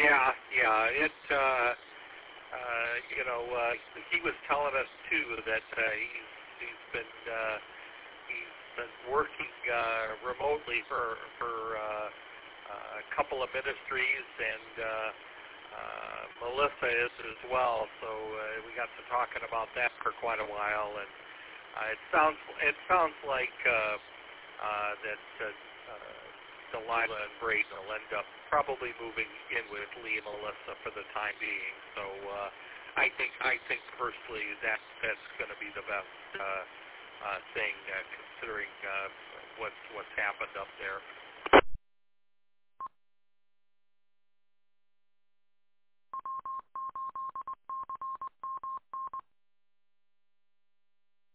Yeah. He was telling us too that he's been working remotely for a couple of ministries, and Melissa is as well. So we got to talking about that for quite a while, and it sounds like that Delilah and Braden will end up probably moving in with Lee and Melissa for the time being. So I think personally that's going to be the best thing, considering what's happened up there.